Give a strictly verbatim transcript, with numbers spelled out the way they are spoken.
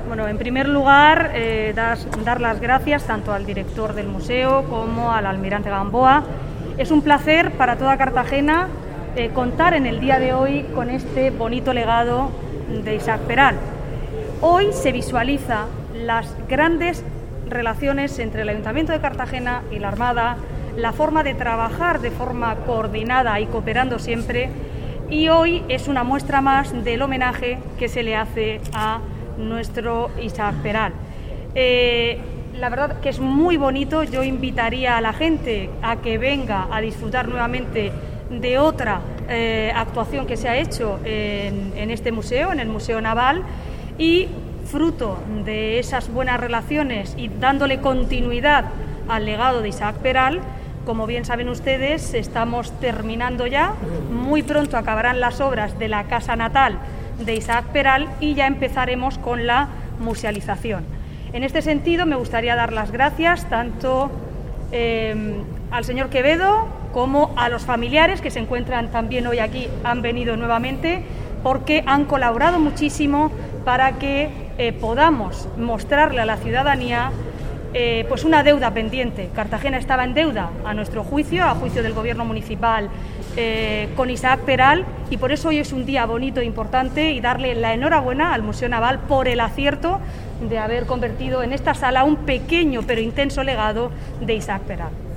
Bueno, en primer lugar, eh, das, dar las gracias tanto al director del museo como al almirante Gamboa. Es un placer para toda Cartagena eh, contar en el día de hoy con este bonito legado de Isaac Peral. Hoy se visualiza las grandes relaciones entre el Ayuntamiento de Cartagena y la Armada, la forma de trabajar de forma coordinada y cooperando siempre, y hoy es una muestra más del homenaje que se le hace a nuestro Isaac Peral. Eh, la verdad que es muy bonito. Yo invitaría a la gente a que venga a disfrutar nuevamente de otra eh, actuación que se ha hecho en, en este museo, en el Museo Naval, y fruto de esas buenas relaciones y dándole continuidad al legado de Isaac Peral, como bien saben ustedes, estamos terminando ya, muy pronto acabarán las obras de la casa natal de Isaac Peral y ya empezaremos con la musealización. En este sentido, me gustaría dar las gracias tanto eh, al señor Quevedo como a los familiares que se encuentran también hoy aquí, han venido nuevamente, porque han colaborado muchísimo para que eh, podamos mostrarle a la ciudadanía Eh, pues una deuda pendiente. Cartagena estaba en deuda, a nuestro juicio, a juicio del gobierno municipal, eh, con Isaac Peral, y por eso hoy es un día bonito e importante, y darle la enhorabuena al Museo Naval por el acierto de haber convertido en esta sala un pequeño pero intenso legado de Isaac Peral.